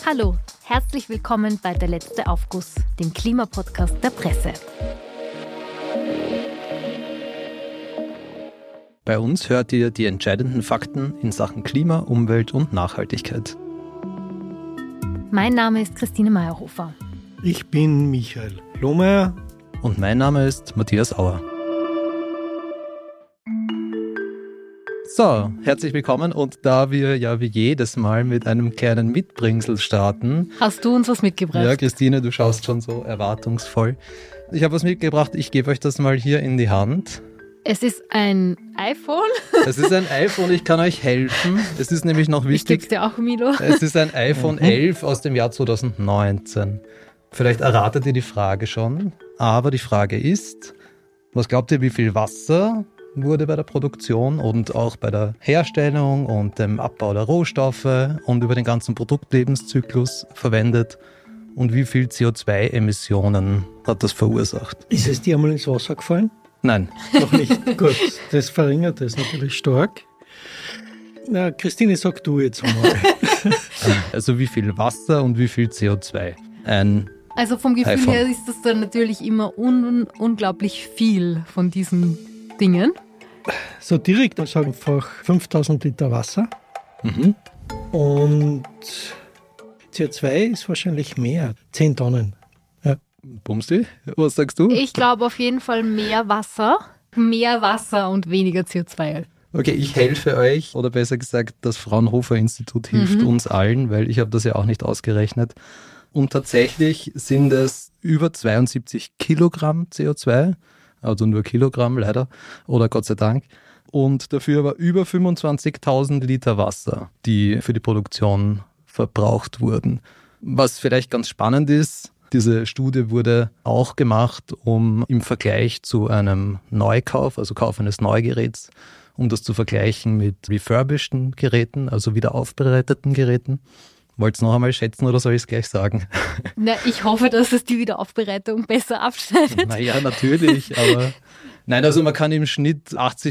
Hallo, herzlich willkommen bei Der letzte Aufguss, dem Klimapodcast der Presse. Bei uns hört ihr die entscheidenden Fakten in Sachen Klima, Umwelt und Nachhaltigkeit. Mein Name ist Christine Meyerhofer. Ich bin Michael Lohmeier. Und mein Name ist Matthias Auer. So, herzlich willkommen, und da wir ja wie jedes Mal mit einem kleinen Mitbringsel starten. Hast du uns was mitgebracht? Ja, Christine, du schaust schon so erwartungsvoll. Ich habe was mitgebracht, ich gebe euch das mal hier in die Hand. Es ist ein iPhone. Es ist ein iPhone, ich kann euch helfen. Es ist nämlich noch wichtig. Ich geb's dir auch, Milo. Es ist ein iPhone 11 aus dem Jahr 2019. Vielleicht erratet ihr die Frage schon, aber die Frage ist, was glaubt ihr, wie viel Wasser wurde bei der Produktion und auch bei der Herstellung und dem Abbau der Rohstoffe und über den ganzen Produktlebenszyklus verwendet und wie viel CO2-Emissionen hat das verursacht? Ist es dir einmal ins Wasser gefallen? Nein. Noch nicht. Gut, das verringert es natürlich stark. Na, Christine, sag du jetzt einmal. Also wie viel Wasser und wie viel CO2? Also vom Gefühl iPhone. her ist das dann natürlich immer unglaublich viel von diesen Dingen. So direkt sagen einfach 5000 Liter Wasser. Und CO2 ist wahrscheinlich mehr. 10 Tonnen. Ja. Bumsti, was sagst du? Ich glaube auf jeden Fall mehr Wasser und weniger CO2. Okay, ich helfe euch, oder besser gesagt, das Fraunhofer-Institut hilft uns allen, weil ich habe das ja auch nicht ausgerechnet. Und tatsächlich sind es über 72 Kilogramm CO2, also nur Kilogramm leider, oder Gott sei Dank. Und dafür aber über 25.000 Liter Wasser, die für die Produktion verbraucht wurden. Was vielleicht ganz spannend ist, diese Studie wurde auch gemacht, um im Vergleich zu einem Neukauf, also Kauf eines Neugeräts, um das zu vergleichen mit refurbisheden Geräten, also wieder aufbereiteten Geräten. Wollt ihr es noch einmal schätzen oder soll ich es gleich sagen? Na, ich hoffe, dass es die Wiederaufbereitung besser abschneidet. Naja, natürlich, aber nein, also man kann im Schnitt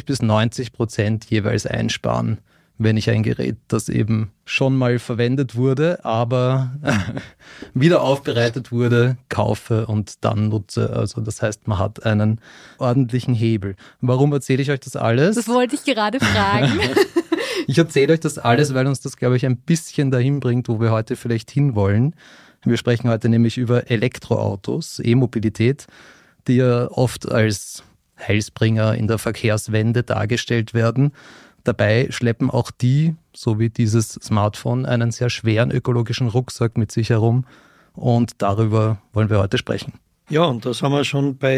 80-90% jeweils einsparen, wenn ich ein Gerät, das eben schon mal verwendet wurde, aber wieder aufbereitet wurde, kaufe und dann nutze. Also das heißt, man hat einen ordentlichen Hebel. Warum erzähle ich euch das alles? Das wollte ich gerade fragen. Ich erzähle euch das alles, weil uns das, glaube ich, ein bisschen dahin bringt, wo wir heute vielleicht hinwollen. Wir sprechen heute nämlich über Elektroautos, E-Mobilität, die ja oft als Heilsbringer in der Verkehrswende dargestellt werden. Dabei schleppen auch die, so wie dieses Smartphone, einen sehr schweren ökologischen Rucksack mit sich herum. Und darüber wollen wir heute sprechen. Ja, und da sind wir schon bei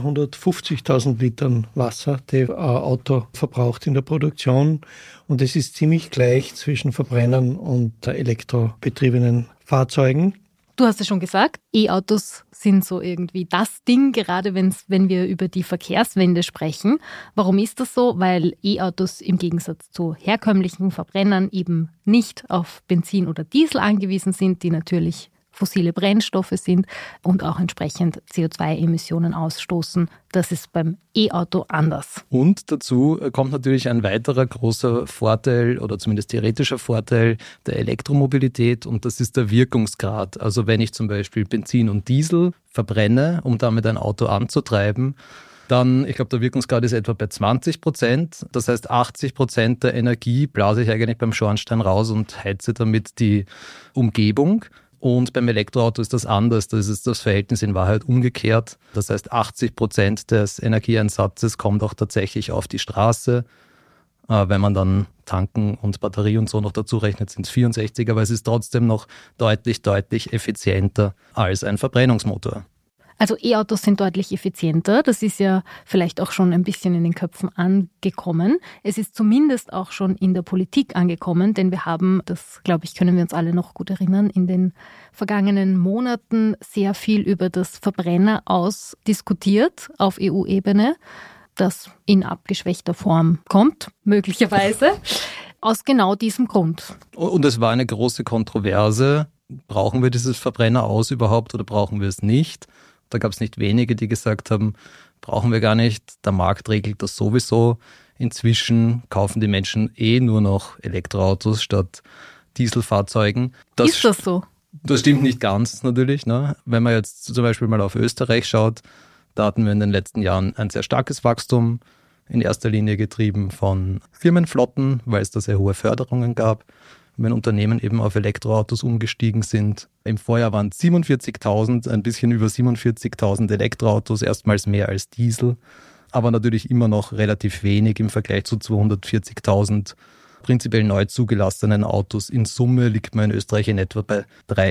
250.000 Litern Wasser, die ein Auto verbraucht in der Produktion. Und es ist ziemlich gleich zwischen Verbrennern und elektrobetriebenen Fahrzeugen. Du hast es schon gesagt, E-Autos sind so irgendwie das Ding, gerade wenn wir über die Verkehrswende sprechen. Warum ist das so? Weil E-Autos im Gegensatz zu herkömmlichen Verbrennern eben nicht auf Benzin oder Diesel angewiesen sind, die natürlich fossile Brennstoffe sind und auch entsprechend CO2-Emissionen ausstoßen. Das ist beim E-Auto anders. Und dazu kommt natürlich ein weiterer großer Vorteil oder zumindest theoretischer Vorteil der Elektromobilität, und das ist der Wirkungsgrad. Also wenn ich zum Beispiel Benzin und Diesel verbrenne, um damit ein Auto anzutreiben, dann, ich glaube, der Wirkungsgrad ist etwa bei 20%. Das heißt, 80% der Energie blase ich eigentlich beim Schornstein raus und heize damit die Umgebung. Und beim Elektroauto ist das anders. Das ist das Verhältnis in Wahrheit umgekehrt. Das heißt, 80% des Energieeinsatzes kommt auch tatsächlich auf die Straße. Wenn man dann Tanken und Batterie und so noch dazu rechnet, sind es 64, aber es ist trotzdem noch deutlich effizienter als ein Verbrennungsmotor. Also E-Autos sind deutlich effizienter. Das ist ja vielleicht auch schon ein bisschen in den Köpfen angekommen. Es ist zumindest auch schon in der Politik angekommen, denn wir haben, das glaube ich, können wir uns alle noch gut erinnern, in den vergangenen Monaten sehr viel über das Verbrenner aus diskutiert auf EU-Ebene, das in abgeschwächter Form kommt, möglicherweise, aus genau diesem Grund. Und es war eine große Kontroverse. Brauchen wir dieses Verbrenner aus überhaupt oder brauchen wir es nicht? Da gab es nicht wenige, die gesagt haben, brauchen wir gar nicht, der Markt regelt das sowieso. Inzwischen kaufen die Menschen nur noch Elektroautos statt Dieselfahrzeugen. Ist das so? Das stimmt nicht ganz natürlich, ne? Wenn man jetzt zum Beispiel mal auf Österreich schaut, da hatten wir in den letzten Jahren ein sehr starkes Wachstum, in erster Linie getrieben von Firmenflotten, weil es da sehr hohe Förderungen gab, wenn Unternehmen eben auf Elektroautos umgestiegen sind. Im Vorjahr waren es 47.000, ein bisschen über 47.000 Elektroautos, erstmals mehr als Diesel, aber natürlich immer noch relativ wenig im Vergleich zu 240.000 prinzipiell neu zugelassenen Autos. In Summe liegt man in Österreich in etwa bei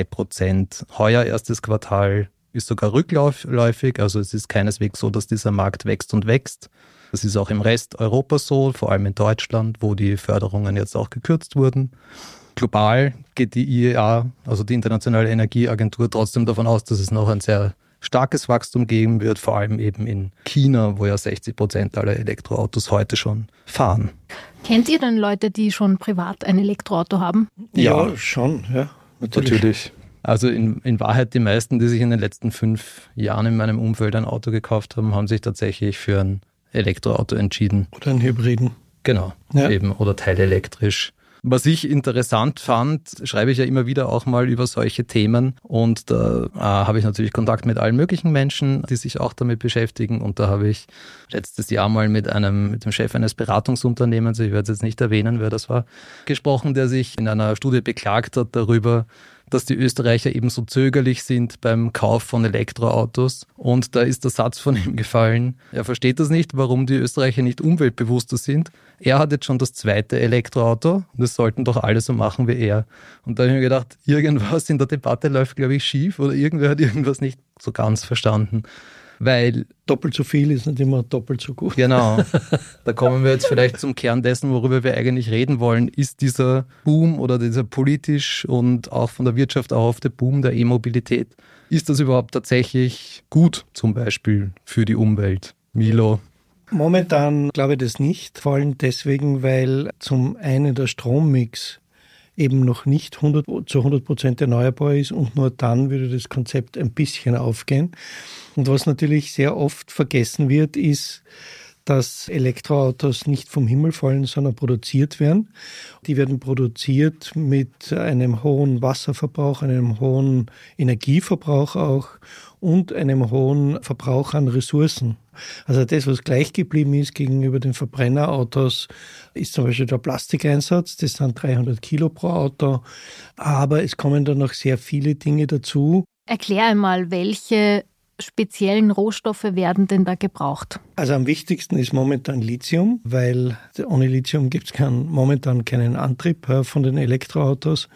3%. Heuer erstes Quartal ist sogar rückläufig, also es ist keineswegs so, dass dieser Markt wächst und wächst. Das ist auch im Rest Europas so, vor allem in Deutschland, wo die Förderungen jetzt auch gekürzt wurden. Global geht die IEA, also die Internationale Energieagentur, trotzdem davon aus, dass es noch ein sehr starkes Wachstum geben wird, vor allem eben in China, wo ja 60% aller Elektroautos heute schon fahren. Kennt ihr denn Leute, die schon privat ein Elektroauto haben? Ja, schon, ja, natürlich. Also in Wahrheit die meisten, die sich in den letzten 5 Jahren in meinem Umfeld ein Auto gekauft haben, haben sich tatsächlich für ein Elektroauto entschieden. Oder einen Hybriden. Genau, ja. Eben, oder teilelektrisch. Was ich interessant fand, schreibe ich ja immer wieder auch mal über solche Themen und da habe ich natürlich Kontakt mit allen möglichen Menschen, die sich auch damit beschäftigen und da habe ich letztes Jahr mal mit dem Chef eines Beratungsunternehmens, ich werde es jetzt nicht erwähnen, wer das war, gesprochen, der sich in einer Studie beklagt hat darüber, dass die Österreicher eben so zögerlich sind beim Kauf von Elektroautos. Und da ist der Satz von ihm gefallen, er versteht das nicht, warum die Österreicher nicht umweltbewusster sind. Er hat jetzt schon das 2. Elektroauto, das sollten doch alle so machen wie er. Und da habe ich mir gedacht, irgendwas in der Debatte läuft, glaube ich, schief oder irgendwer hat irgendwas nicht so ganz verstanden. Weil doppelt so viel ist nicht immer doppelt so gut. Genau. Da kommen wir jetzt vielleicht zum Kern dessen, worüber wir eigentlich reden wollen. Ist dieser Boom oder dieser politisch und auch von der Wirtschaft erhoffte Boom der E-Mobilität, ist das überhaupt tatsächlich gut, zum Beispiel für die Umwelt? Milo? Momentan glaube ich das nicht, vor allem deswegen, weil zum einen der Strommix eben noch nicht zu 100% erneuerbar ist und nur dann würde das Konzept ein bisschen aufgehen. Und was natürlich sehr oft vergessen wird, ist, dass Elektroautos nicht vom Himmel fallen, sondern produziert werden. Die werden produziert mit einem hohen Wasserverbrauch, einem hohen Energieverbrauch auch und einem hohen Verbrauch an Ressourcen. Also das, was gleich geblieben ist gegenüber den Verbrennerautos, ist zum Beispiel der Plastikeinsatz. Das sind 300 Kilo pro Auto. Aber es kommen da noch sehr viele Dinge dazu. Erklär einmal, welche speziellen Rohstoffe werden denn da gebraucht? Also am wichtigsten ist momentan Lithium, weil ohne Lithium gibt es momentan keinen Antrieb von den Elektroautos.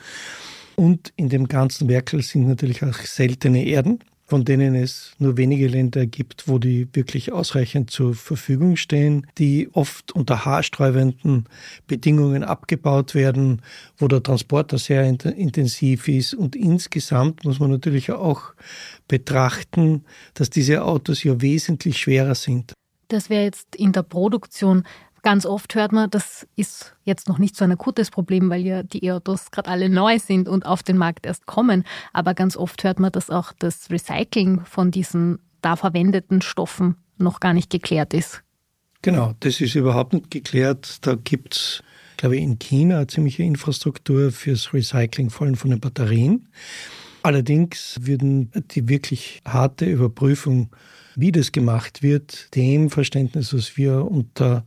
Und in dem ganzen Werkel sind natürlich auch seltene Erden, von denen es nur wenige Länder gibt, wo die wirklich ausreichend zur Verfügung stehen, die oft unter haarsträubenden Bedingungen abgebaut werden, wo der Transport sehr intensiv ist. Und insgesamt muss man natürlich auch betrachten, dass diese Autos ja wesentlich schwerer sind. Das wäre jetzt in der Produktion. Ganz oft hört man, das ist jetzt noch nicht so ein akutes Problem, weil ja die E-Autos gerade alle neu sind und auf den Markt erst kommen. Aber ganz oft hört man, dass auch das Recycling von diesen da verwendeten Stoffen noch gar nicht geklärt ist. Genau, das ist überhaupt nicht geklärt. Da gibt es, glaube ich, in China eine ziemliche Infrastruktur fürs Recycling, vor allem von den Batterien. Allerdings würden die wirklich harte Überprüfung, wie das gemacht wird, dem Verständnis, was wir unter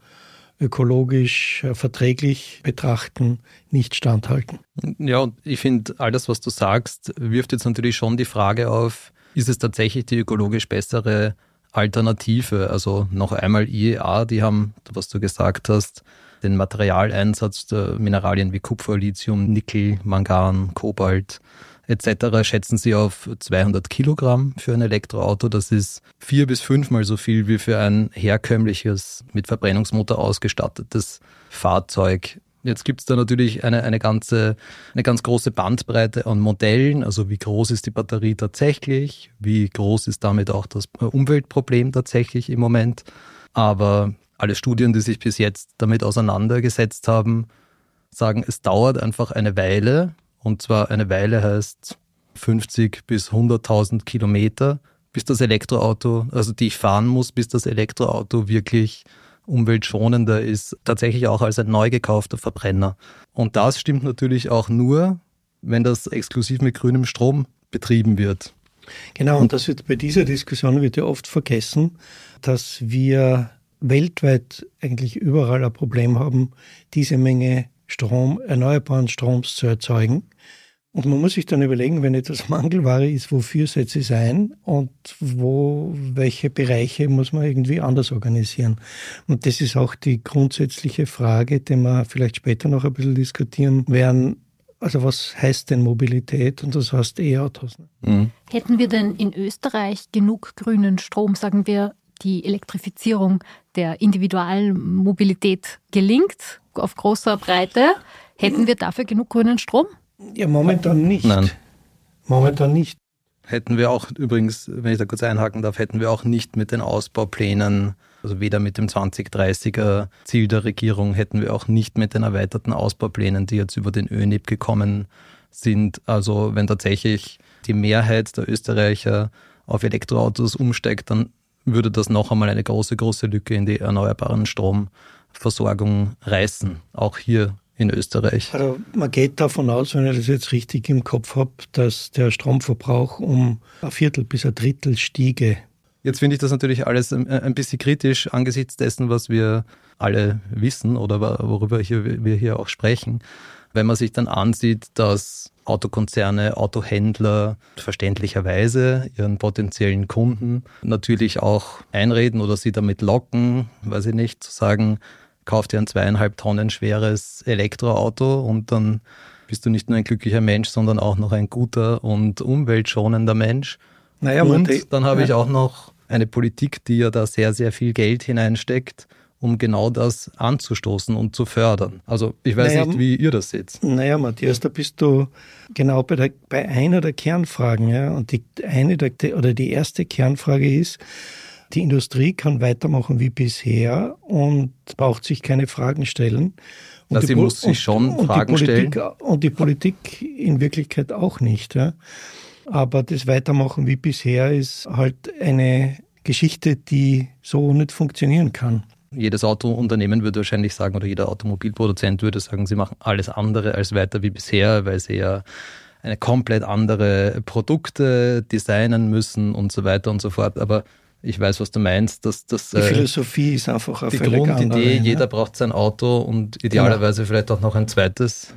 ökologisch verträglich betrachten, nicht standhalten. Ja, und ich finde, alles, was du sagst, wirft jetzt natürlich schon die Frage auf, ist es tatsächlich die ökologisch bessere Alternative? Also noch einmal IEA, die haben, was du gesagt hast, den Materialeinsatz der Mineralien wie Kupfer, Lithium, Nickel, Mangan, Kobalt etc. schätzen sie auf 200 Kilogramm für ein Elektroauto. Das ist 4- bis 5-mal so viel wie für ein herkömmliches, mit Verbrennungsmotor ausgestattetes Fahrzeug. Jetzt gibt es da natürlich eine ganz große Bandbreite an Modellen. Also wie groß ist die Batterie tatsächlich? Wie groß ist damit auch das Umweltproblem tatsächlich im Moment? Aber alle Studien, die sich bis jetzt damit auseinandergesetzt haben, sagen, es dauert einfach eine Weile. Und zwar eine Weile heißt 50 bis 100.000 Kilometer, bis das Elektroauto, also die ich fahren muss, bis das Elektroauto wirklich umweltschonender ist, tatsächlich auch als ein neu gekaufter Verbrenner. Und das stimmt natürlich auch nur, wenn das exklusiv mit grünem Strom betrieben wird. Genau, und das wird bei dieser Diskussion wird ja oft vergessen, dass wir weltweit eigentlich überall ein Problem haben, diese Menge Strom, erneuerbaren Stroms zu erzeugen. Und man muss sich dann überlegen, wenn etwas Mangelware ist, wofür setze ich es ein und welche Bereiche muss man irgendwie anders organisieren. Und das ist auch die grundsätzliche Frage, die wir vielleicht später noch ein bisschen diskutieren werden. Also was heißt denn Mobilität und was heißt E-Autos? Mhm. Hätten wir denn in Österreich genug grünen Strom, sagen wir, die Elektrifizierung der Individualmobilität gelingt auf großer Breite, hätten wir dafür genug grünen Strom? Ja, momentan nicht. Nein. Momentan nicht. Hätten wir auch übrigens, wenn ich da kurz einhaken darf, hätten wir auch nicht mit den Ausbauplänen, also weder mit dem 2030er Ziel der Regierung, hätten wir auch nicht mit den erweiterten Ausbauplänen, die jetzt über den ÖNIP gekommen sind. Also wenn tatsächlich die Mehrheit der Österreicher auf Elektroautos umsteigt, dann würde das noch einmal eine große, große Lücke in die erneuerbaren Stromversorgung reißen, auch hier in Österreich. Also man geht davon aus, wenn ich das jetzt richtig im Kopf habe, dass der Stromverbrauch um 1/4 bis 1/3 stiege. Jetzt finde ich das natürlich alles ein bisschen kritisch angesichts dessen, was wir alle wissen oder worüber wir hier auch sprechen. Wenn man sich dann ansieht, dass Autokonzerne, Autohändler verständlicherweise ihren potenziellen Kunden natürlich auch einreden oder sie damit locken, weiß ich nicht, zu sagen, kauf dir ein 2,5 Tonnen schweres Elektroauto und dann bist du nicht nur ein glücklicher Mensch, sondern auch noch ein guter und umweltschonender Mensch. Naja, und dann habe ich auch noch eine Politik, die ja da sehr, sehr viel Geld hineinsteckt, um genau das anzustoßen und zu fördern. Also ich weiß nicht, wie ihr das seht. Naja, Matthias, da bist du genau bei einer der Kernfragen. Ja? Und die erste Kernfrage ist, die Industrie kann weitermachen wie bisher und braucht sich keine Fragen stellen. Und sie muss sich schon Fragen stellen. Und die Politik in Wirklichkeit auch nicht. Ja? Aber das Weitermachen wie bisher ist halt eine Geschichte, die so nicht funktionieren kann. Jedes Autounternehmen würde wahrscheinlich sagen, oder jeder Automobilproduzent würde sagen, sie machen alles andere als weiter wie bisher, weil sie ja eine komplett andere Produkte designen müssen und so weiter und so fort. Aber ich weiß, was du meinst. Die Philosophie ist einfach eine völlig andere. Die Grundidee, jeder braucht sein Auto und idealerweise vielleicht auch noch ein zweites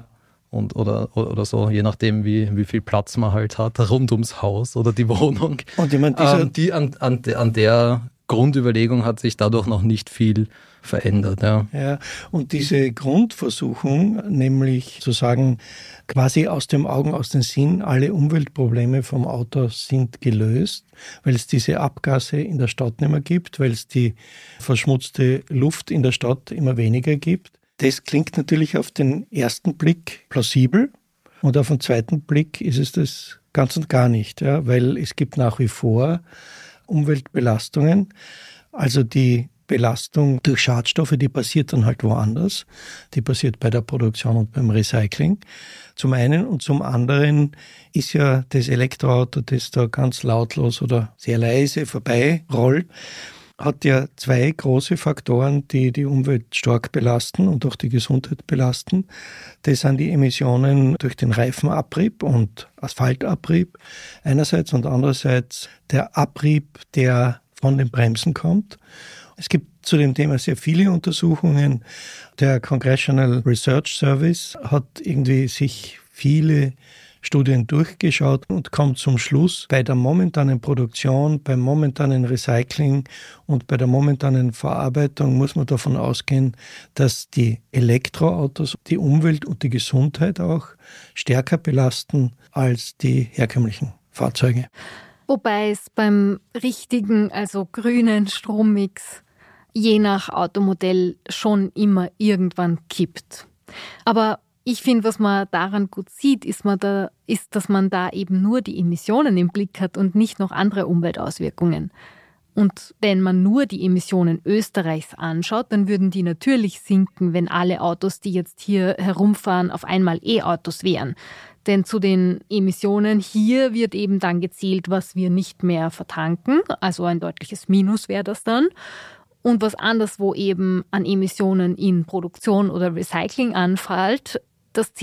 oder so, je nachdem, wie viel Platz man halt hat, rund ums Haus oder die Wohnung. Und ich meine, an der Grundüberlegung hat sich dadurch noch nicht viel verändert. Ja, und diese Grundversuchung, nämlich zu sagen, quasi aus dem Augen, aus dem Sinn, alle Umweltprobleme vom Auto sind gelöst, weil es diese Abgase in der Stadt nicht mehr gibt, weil es die verschmutzte Luft in der Stadt immer weniger gibt. Das klingt natürlich auf den ersten Blick plausibel und auf den zweiten Blick ist es das ganz und gar nicht, ja, weil es gibt nach wie vor Umweltbelastungen. Also die Belastung durch Schadstoffe, die passiert dann halt woanders. Die passiert bei der Produktion und beim Recycling. Zum einen und zum anderen ist ja das Elektroauto, das da ganz lautlos oder sehr leise vorbeirollt, hat ja zwei große Faktoren, die die Umwelt stark belasten und auch die Gesundheit belasten. Das sind die Emissionen durch den Reifenabrieb und Asphaltabrieb einerseits und andererseits der Abrieb, der von den Bremsen kommt. Es gibt zu dem Thema sehr viele Untersuchungen. Der Congressional Research Service hat irgendwie sich viele Studien durchgeschaut und kommt zum Schluss, bei der momentanen Produktion, beim momentanen Recycling und bei der momentanen Verarbeitung muss man davon ausgehen, dass die Elektroautos die Umwelt und die Gesundheit auch stärker belasten als die herkömmlichen Fahrzeuge. Wobei es beim richtigen, also grünen Strommix je nach Automodell schon immer irgendwann kippt. Aber ich finde, was man daran gut sieht, ist, dass man da eben nur die Emissionen im Blick hat und nicht noch andere Umweltauswirkungen. Und wenn man nur die Emissionen Österreichs anschaut, dann würden die natürlich sinken, wenn alle Autos, die jetzt hier herumfahren, auf einmal E-Autos wären. Denn zu den Emissionen hier wird eben dann gezählt, was wir nicht mehr vertanken. Also ein deutliches Minus wäre das dann. Und was anderswo eben an Emissionen in Produktion oder Recycling anfällt, das zählt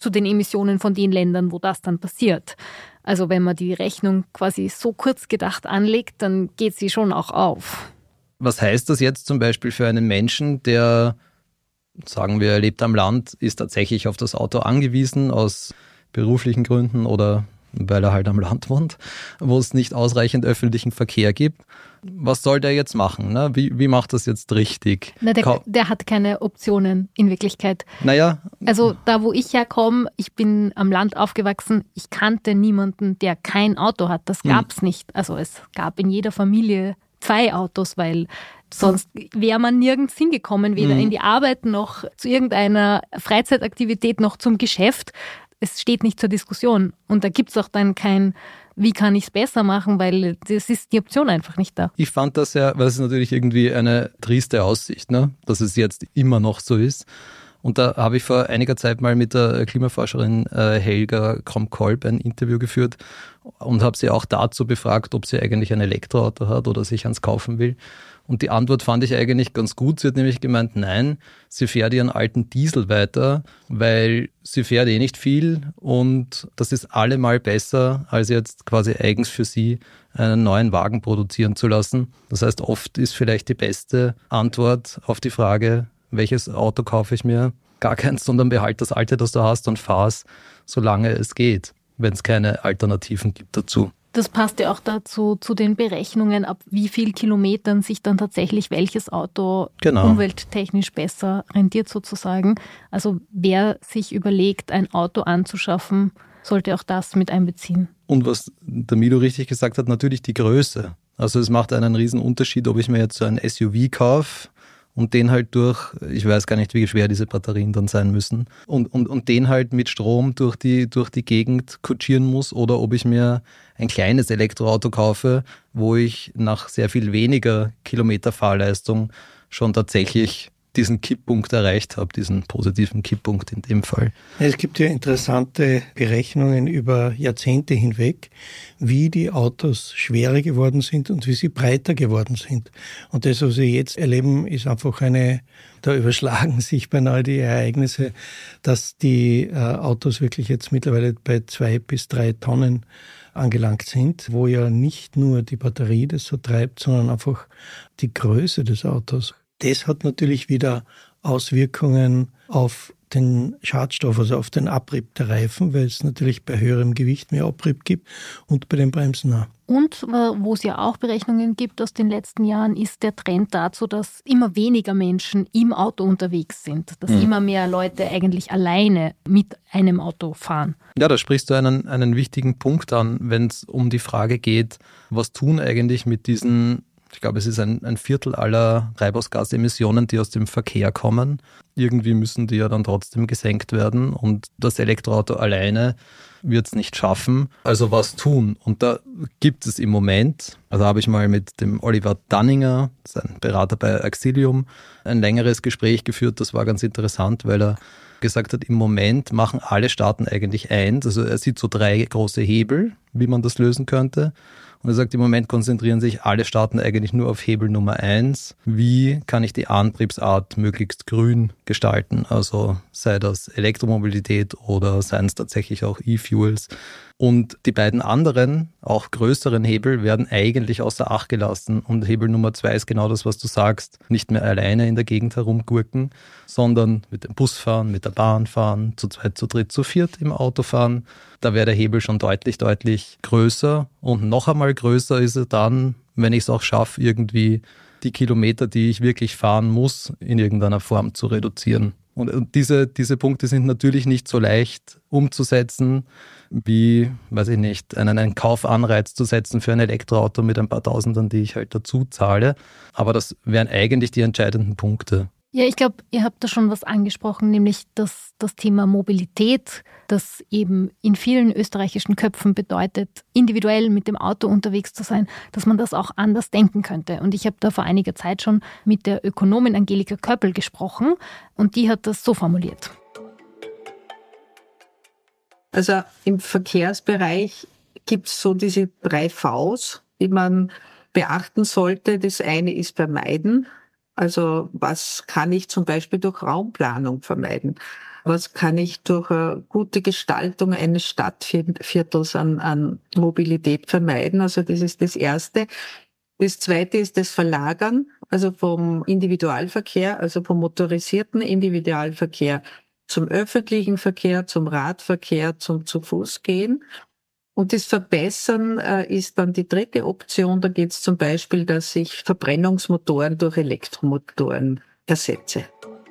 zu den Emissionen von den Ländern, wo das dann passiert. Also wenn man die Rechnung quasi so kurz gedacht anlegt, dann geht sie schon auch auf. Was heißt das jetzt zum Beispiel für einen Menschen, der, sagen wir, lebt am Land, ist tatsächlich auf das Auto angewiesen aus beruflichen Gründen oder weil er halt am Land wohnt, wo es nicht ausreichend öffentlichen Verkehr gibt. Was soll der jetzt machen? Ne? Wie macht das jetzt richtig? Na, der hat keine Optionen in Wirklichkeit. Naja. Also da, wo ich herkomme, ich bin am Land aufgewachsen, ich kannte niemanden, der kein Auto hat. Das gab es nicht. Also es gab in jeder Familie 2 Autos, weil sonst wäre man nirgends hingekommen, weder in die Arbeit noch zu irgendeiner Freizeitaktivität noch zum Geschäft. Es steht nicht zur Diskussion. Und da gibt es auch dann kein, wie kann ich es besser machen, weil das ist die Option einfach nicht da. Ich fand das ja, weil es ist natürlich irgendwie eine triste Aussicht, ne? Dass es jetzt immer noch so ist. Und da habe ich vor einiger Zeit mal mit der Klimaforscherin Helga Kromp-Kolb ein Interview geführt und habe sie auch dazu befragt, ob sie eigentlich ein Elektroauto hat oder sich eins kaufen will. Und die Antwort fand ich eigentlich ganz gut. Sie hat nämlich gemeint, nein, sie fährt ihren alten Diesel weiter, weil sie fährt eh nicht viel und das ist allemal besser, als jetzt quasi eigens für sie einen neuen Wagen produzieren zu lassen. Das heißt, oft ist vielleicht die beste Antwort auf die Frage, welches Auto kaufe ich mir? Gar keins, sondern behalt das alte, das du hast und fahr's, solange es geht, wenn es keine Alternativen gibt dazu. Das passt ja auch dazu, zu den Berechnungen, ab wie viel Kilometern sich dann tatsächlich welches Auto umwelttechnisch besser rentiert sozusagen. Also wer sich überlegt, ein Auto anzuschaffen, sollte auch das mit einbeziehen. Und was der Milo richtig gesagt hat, natürlich die Größe. Also es macht einen riesen Unterschied, ob ich mir jetzt so ein SUV kaufe und den halt durch, ich weiß gar nicht, wie schwer diese Batterien dann sein müssen, und den halt mit Strom durch die Gegend kutschieren muss oder ob ich mir ein kleines Elektroauto kaufe, wo ich nach sehr viel weniger Kilometer Fahrleistung schon tatsächlich diesen Kipppunkt erreicht habe, diesen positiven Kipppunkt in dem Fall. Es gibt ja interessante Berechnungen über Jahrzehnte hinweg, wie die Autos schwerer geworden sind und wie sie breiter geworden sind. Und das, was wir jetzt erleben, ist einfach da überschlagen sich beinahe die Ereignisse, dass die Autos wirklich jetzt mittlerweile bei 2 bis 3 Tonnen angelangt sind, wo ja nicht nur die Batterie das so treibt, sondern einfach die Größe des Autos. Das hat natürlich wieder Auswirkungen auf den Schadstoff, also auf den Abrieb der Reifen, weil es natürlich bei höherem Gewicht mehr Abrieb gibt und bei den Bremsen auch. Und wo es ja auch Berechnungen gibt aus den letzten Jahren, ist der Trend dazu, dass immer weniger Menschen im Auto unterwegs sind, dass immer mehr Leute eigentlich alleine mit einem Auto fahren. Ja, da sprichst du einen wichtigen Punkt an, wenn es um die Frage geht, was tun eigentlich mit diesen, ich glaube, es ist ein Viertel aller Treibhausgasemissionen, die aus dem Verkehr kommen. Irgendwie müssen die ja dann trotzdem gesenkt werden und das Elektroauto alleine wird es nicht schaffen. Also was tun? Und da gibt es im Moment, also habe ich mal mit dem Oliver Danninger, sein Berater bei Axilium, ein längeres Gespräch geführt. Das war ganz interessant, weil er gesagt hat, im Moment machen alle Staaten eigentlich eins. Also er sieht so 3 große Hebel, wie man das lösen könnte. Und er sagt, im Moment konzentrieren sich alle Staaten eigentlich nur auf Hebel Nummer 1. Wie kann ich die Antriebsart möglichst grün gestalten? Also sei das Elektromobilität oder seien es tatsächlich auch E-Fuels. Und die beiden anderen, auch größeren Hebel, werden eigentlich außer Acht gelassen. Und Hebel Nummer 2 ist genau das, was du sagst. Nicht mehr alleine in der Gegend herumgurken, sondern mit dem Bus fahren, mit der Bahn fahren, zu 2, zu 3, zu 4 im Auto fahren. Da wäre der Hebel schon deutlich, deutlich größer. Und noch einmal größer ist er dann, wenn ich es auch schaffe, irgendwie die Kilometer, die ich wirklich fahren muss, in irgendeiner Form zu reduzieren. Und diese Punkte sind natürlich nicht so leicht umzusetzen, wie, weiß ich nicht, einen Kaufanreiz zu setzen für ein Elektroauto mit ein paar Tausendern, die ich halt dazu zahle. Aber das wären eigentlich die entscheidenden Punkte. Ja, ich glaube, ihr habt da schon was angesprochen, nämlich das Thema Mobilität, das eben in vielen österreichischen Köpfen bedeutet, individuell mit dem Auto unterwegs zu sein, dass man das auch anders denken könnte. Und ich habe da vor einiger Zeit schon mit der Ökonomin Angelika Köppel gesprochen und die hat das so formuliert. Also im Verkehrsbereich gibt es so diese 3 Vs, die man beachten sollte. Das eine ist Vermeiden. Also was kann ich zum Beispiel durch Raumplanung vermeiden? Was kann ich durch eine gute Gestaltung eines Stadtviertels an Mobilität vermeiden? Also das ist das Erste. Das Zweite ist das Verlagern, also vom Individualverkehr, also vom motorisierten Individualverkehr zum öffentlichen Verkehr, zum Radverkehr, zum Zu-Fuß-Gehen. Und das Verbessern ist dann die dritte Option. Da geht es zum Beispiel, dass ich Verbrennungsmotoren durch Elektromotoren ersetze.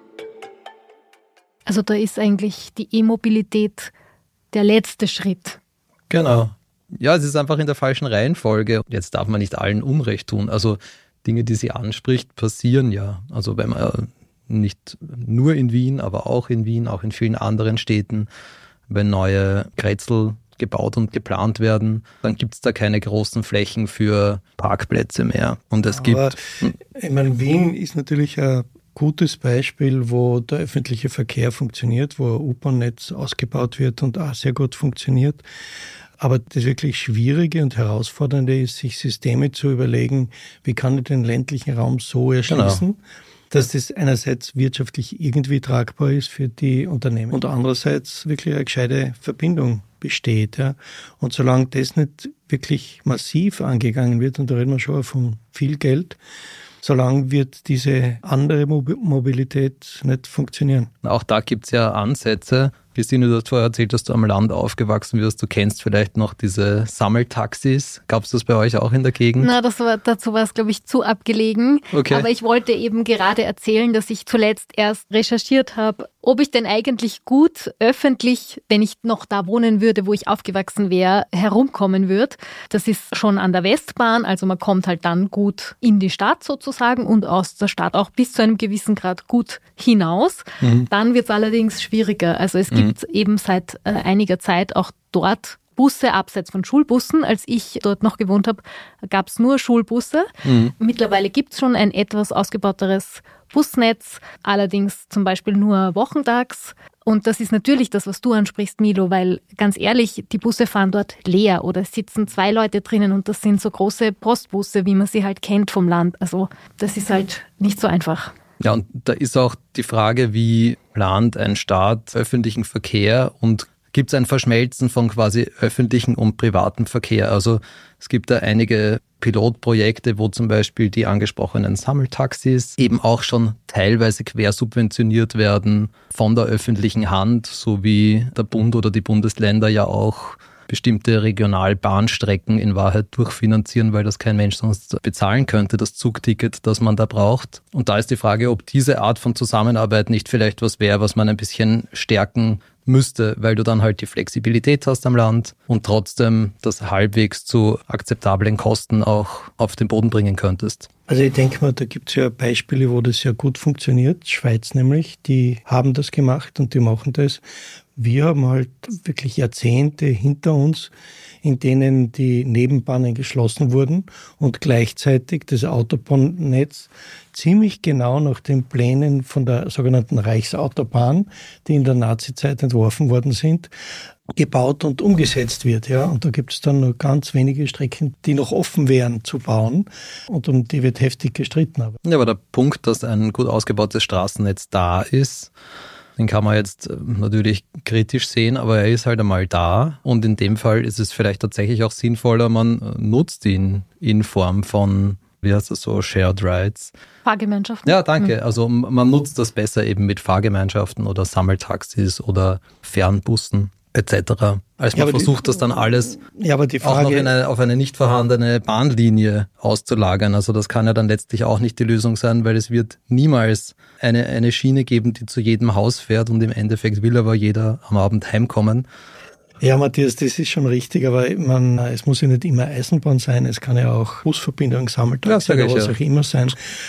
Also da ist eigentlich die E-Mobilität der letzte Schritt. Genau. Ja, es ist einfach in der falschen Reihenfolge. Jetzt darf man nicht allen Unrecht tun. Also Dinge, die sie anspricht, passieren ja. Also wenn man nicht nur in Wien, aber auch in Wien, auch in vielen anderen Städten, wenn neue Grätzl gebaut und geplant werden, dann gibt es da keine großen Flächen für Parkplätze mehr. Und es gibt... Ich meine, Wien ist natürlich ein gutes Beispiel, wo der öffentliche Verkehr funktioniert, wo ein U-Bahn-Netz ausgebaut wird und auch sehr gut funktioniert. Aber das wirklich Schwierige und Herausfordernde ist, sich Systeme zu überlegen, wie kann ich den ländlichen Raum so erschließen, dass das einerseits wirtschaftlich irgendwie tragbar ist für die Unternehmen und andererseits wirklich eine gescheite Verbindung besteht. Ja. Und solange das nicht wirklich massiv angegangen wird, und da reden wir schon von viel Geld, solange wird diese andere Mobilität nicht funktionieren. Auch da gibt es ja Ansätze. Christine, du hast vorher erzählt, dass du am Land aufgewachsen wirst. Du kennst vielleicht noch diese Sammeltaxis. Gab es das bei euch auch in der Gegend? Na, dazu war es, glaube ich, zu abgelegen. Okay. Aber ich wollte eben gerade erzählen, dass ich zuletzt erst recherchiert habe, ob ich denn eigentlich gut öffentlich, wenn ich noch da wohnen würde, wo ich aufgewachsen wäre, herumkommen würde. Das ist schon an der Westbahn, also man kommt halt dann gut in die Stadt sozusagen und aus der Stadt auch bis zu einem gewissen Grad gut hinaus. Dann wird es allerdings schwieriger. Also es gibt eben seit einiger Zeit auch dort Busse abseits von Schulbussen. Als ich dort noch gewohnt habe, gab es nur Schulbusse. Mittlerweile gibt es schon ein etwas ausgebauteres Busnetz, allerdings zum Beispiel nur wochentags. Und das ist natürlich das, was du ansprichst, Milo, weil ganz ehrlich, die Busse fahren dort leer oder es sitzen 2 Leute drinnen und das sind so große Postbusse, wie man sie halt kennt vom Land. Also das ist halt nicht so einfach. Ja, und da ist auch die Frage, wie plant ein Staat öffentlichen Verkehr und gibt es ein Verschmelzen von quasi öffentlichen und privatem Verkehr? Also es gibt da einige Pilotprojekte, wo zum Beispiel die angesprochenen Sammeltaxis eben auch schon teilweise quersubventioniert werden von der öffentlichen Hand, so wie der Bund oder die Bundesländer ja auch bestimmte Regionalbahnstrecken in Wahrheit durchfinanzieren, weil das kein Mensch sonst bezahlen könnte, das Zugticket, das man da braucht. Und da ist die Frage, ob diese Art von Zusammenarbeit nicht vielleicht was wäre, was man ein bisschen stärken müsste, weil du dann halt die Flexibilität hast am Land und trotzdem das halbwegs zu akzeptablen Kosten auch auf den Boden bringen könntest. Also ich denke mal, da gibt es ja Beispiele, wo das ja gut funktioniert. Schweiz nämlich, die haben das gemacht und die machen das. Wir haben halt wirklich Jahrzehnte hinter uns, in denen die Nebenbahnen geschlossen wurden und gleichzeitig das Autobahnnetz ziemlich genau nach den Plänen von der sogenannten Reichsautobahn, die in der Nazizeit entworfen worden sind, gebaut und umgesetzt wird. Ja. Und da gibt es dann nur ganz wenige Strecken, die noch offen wären zu bauen und um die wird heftig gestritten. Ja, aber der Punkt, dass ein gut ausgebautes Straßennetz da ist, den kann man jetzt natürlich kritisch sehen, aber er ist halt einmal da und in dem Fall ist es vielleicht tatsächlich auch sinnvoller, man nutzt ihn in Form von, wie heißt das so, Shared Rides. Fahrgemeinschaften. Ja, danke. Also man nutzt das besser eben mit Fahrgemeinschaften oder Sammeltaxis oder Fernbussen etc. Als man versucht, das dann alles aber die Frage, auch noch auf eine nicht vorhandene Bahnlinie auszulagern. Also das kann ja dann letztlich auch nicht die Lösung sein, weil es wird niemals eine Schiene geben, die zu jedem Haus fährt und im Endeffekt will aber jeder am Abend heimkommen. Ja, Matthias, das ist schon richtig, aber es muss ja nicht immer Eisenbahn sein, es kann ja auch Busverbindung, Sammeltaxi oder was auch immer sein.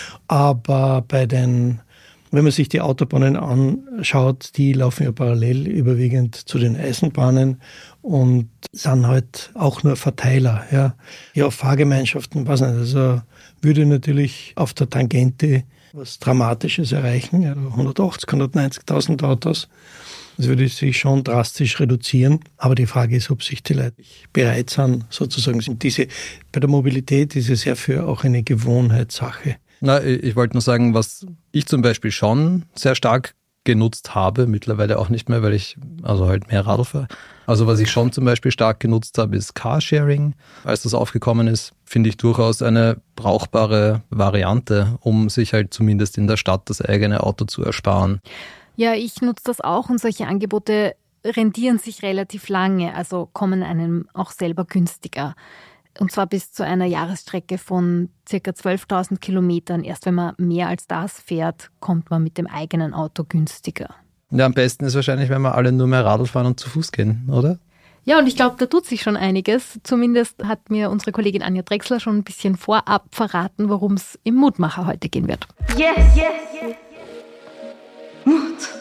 Aber wenn man sich die Autobahnen anschaut, die laufen ja parallel überwiegend zu den Eisenbahnen und sind halt auch nur Verteiler. Ja, Fahrgemeinschaften, weiß nicht, also würde natürlich auf der Tangente was Dramatisches erreichen, ja, 180.000, 190.000 Autos. Das würde sich schon drastisch reduzieren. Aber die Frage ist, ob sich die Leute bereit sind, sozusagen. Bei der Mobilität ist es ja für auch eine Gewohnheitssache. Na, ich wollte nur sagen, was ich zum Beispiel schon sehr stark genutzt habe, mittlerweile auch nicht mehr, weil ich also halt mehr Radl fahre. Also was ich schon zum Beispiel stark genutzt habe, ist Carsharing. Als das aufgekommen ist, finde ich durchaus eine brauchbare Variante, um sich halt zumindest in der Stadt das eigene Auto zu ersparen. Ja, ich nutze das auch und solche Angebote rendieren sich relativ lange, also kommen einem auch selber günstiger. Und zwar bis zu einer Jahresstrecke von ca. 12.000 Kilometern. Erst wenn man mehr als das fährt, kommt man mit dem eigenen Auto günstiger. Ja, am besten ist wahrscheinlich, wenn wir alle nur mehr Radl fahren und zu Fuß gehen, oder? Ja, und ich glaube, da tut sich schon einiges. Zumindest hat mir unsere Kollegin Anja Drechsler schon ein bisschen vorab verraten, worum es im Mutmacher heute gehen wird. Yes, yes, yes. Mut.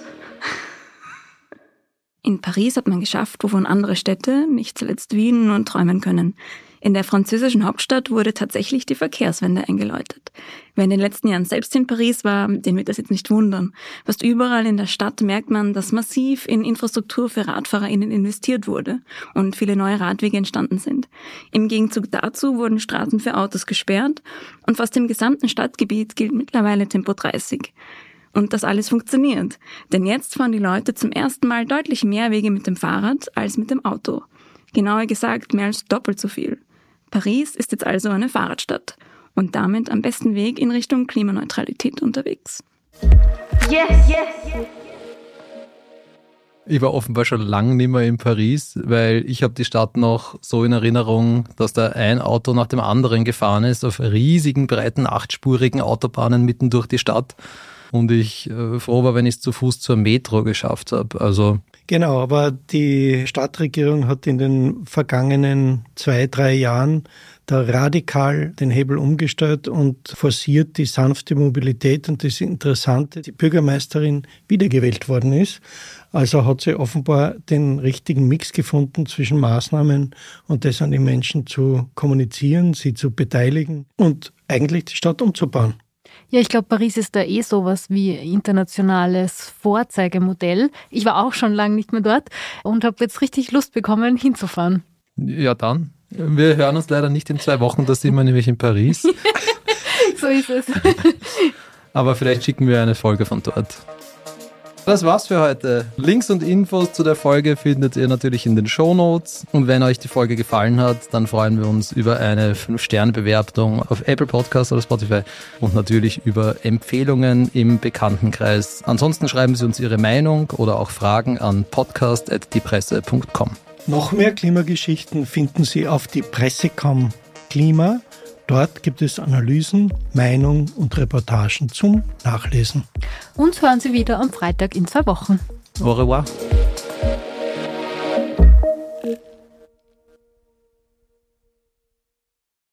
In Paris hat man geschafft, wovon andere Städte, nicht zuletzt Wien, nur träumen können. In der französischen Hauptstadt wurde tatsächlich die Verkehrswende eingeläutet. Wer in den letzten Jahren selbst in Paris war, den wird das jetzt nicht wundern. Fast überall in der Stadt merkt man, dass massiv in Infrastruktur für RadfahrerInnen investiert wurde und viele neue Radwege entstanden sind. Im Gegenzug dazu wurden Straßen für Autos gesperrt und fast im gesamten Stadtgebiet gilt mittlerweile Tempo 30. Und das alles funktioniert. Denn jetzt fahren die Leute zum ersten Mal deutlich mehr Wege mit dem Fahrrad als mit dem Auto. Genauer gesagt mehr als doppelt so viel. Paris ist jetzt also eine Fahrradstadt und damit am besten Weg in Richtung Klimaneutralität unterwegs. Yes, yes, yes. Ich war offenbar schon lange nicht mehr in Paris, weil ich habe die Stadt noch so in Erinnerung, dass da ein Auto nach dem anderen gefahren ist auf riesigen, breiten, 8-spurigen Autobahnen mitten durch die Stadt. Und ich froh war, wenn ich es zu Fuß zur Metro geschafft habe. Also genau, aber die Stadtregierung hat in den vergangenen 2-3 Jahren da radikal den Hebel umgestellt und forciert die sanfte Mobilität. Und das Interessante, die Bürgermeisterin wiedergewählt worden ist. Also hat sie offenbar den richtigen Mix gefunden zwischen Maßnahmen und das an die Menschen zu kommunizieren, sie zu beteiligen und eigentlich die Stadt umzubauen. Ja, ich glaube, Paris ist da sowas wie internationales Vorzeigemodell. Ich war auch schon lange nicht mehr dort und habe jetzt richtig Lust bekommen, hinzufahren. ja dann. Wir hören uns leider nicht in 2 Wochen, da sind wir nämlich in Paris. So ist es. Aber vielleicht schicken wir eine Folge von dort. Das war's für heute. Links und Infos zu der Folge findet ihr natürlich in den Shownotes. Und wenn euch die Folge gefallen hat, dann freuen wir uns über eine 5-Sterne-Bewertung auf Apple Podcasts oder Spotify und natürlich über Empfehlungen im Bekanntenkreis. Ansonsten schreiben Sie uns Ihre Meinung oder auch Fragen an podcast@diepresse.com. Noch mehr Klimageschichten finden Sie auf diepresse.com Klima. Dort gibt es Analysen, Meinungen und Reportagen zum Nachlesen. Uns hören Sie wieder am Freitag in 2 Wochen. Au revoir.